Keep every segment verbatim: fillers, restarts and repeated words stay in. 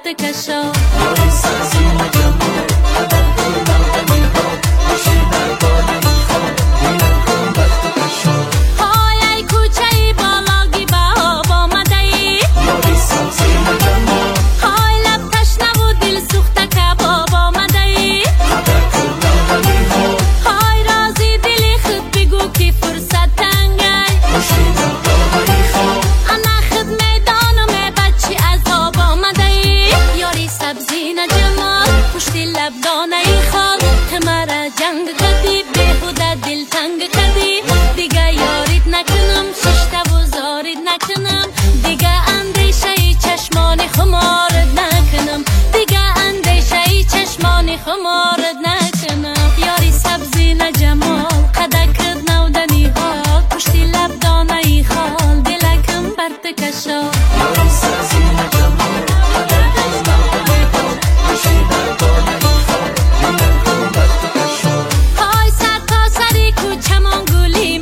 برت کشا یاری سازین جمال قدر کن نودنی ها بشی در بالای خواب بینم کن برت کشا های ای کوچه ای بالاگی به آب آمده ای یاری سازین جمال های لب تشنه و دل سوخته کباب آمده ای قدر کن نودنی ها های رازی دلی خود بگو که فرصت تنگه بشی در بالای خواب انا خود میدان و می بچی از آب آمده ای یاری سبزی نجمال پشتی لب دانه ای خال تمرا جنگ کدی بهوده دل تنگ کدی دیگه یارید نکنم ششته و زارید نکنم دیگه اندیشه ای چشمان خمارد نکنم دیگه اندیشه ای چشمان خمارد نکنم یاری سبزی نجمال قدر کرد نودنی ها پشتی لب دانه ای خال دلکم برت کشا یاری سازین جمال قدر کن نودنی ها بشی در بالای خواب بینم کن برت کشا های سر تا سری کوچمان گلی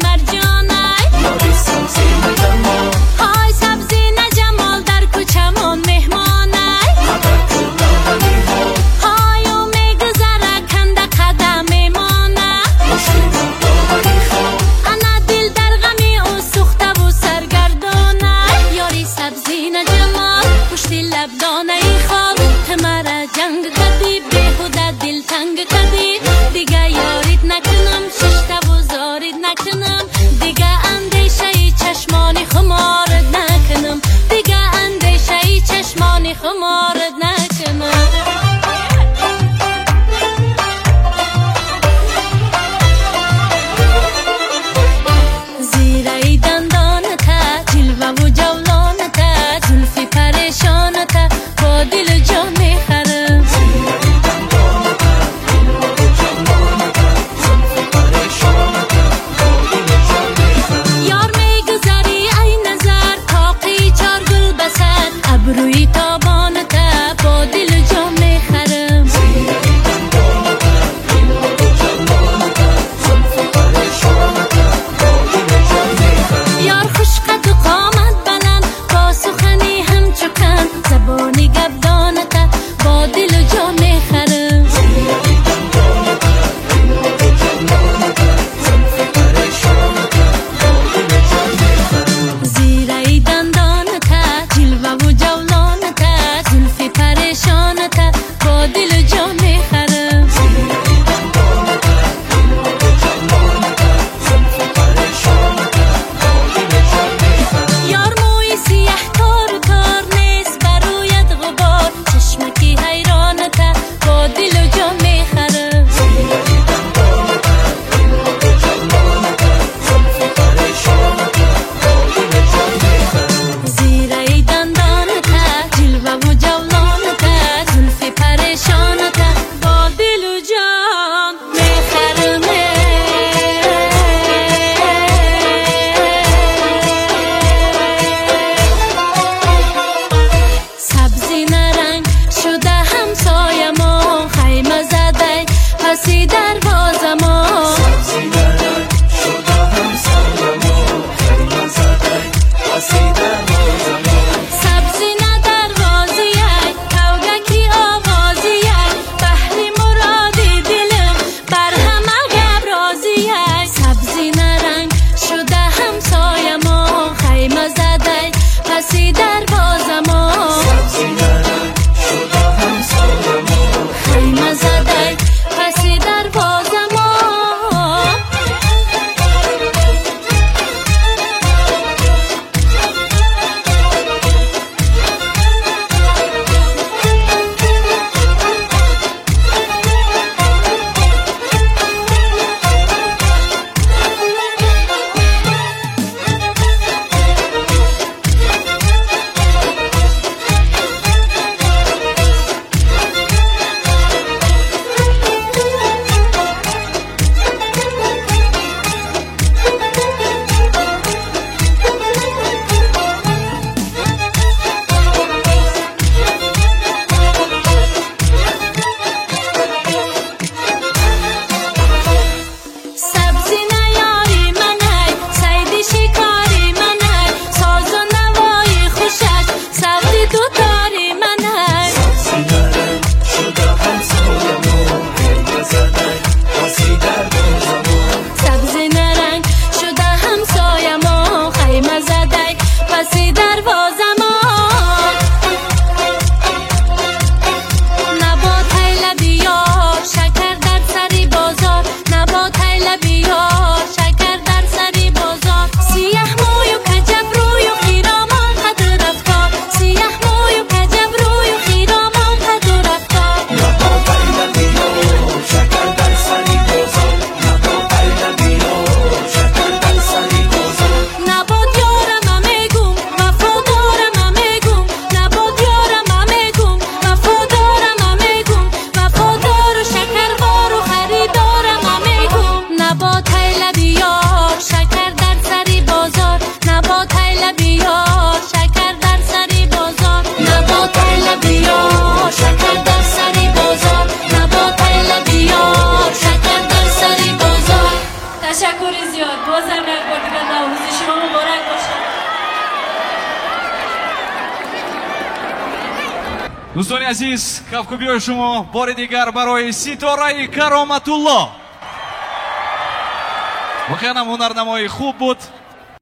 дӯстони азиз, кавкубиёи шумо бори дигар барои Ситораи Кароматулло. воқеан ҳам ҳунарнамои хуб буд.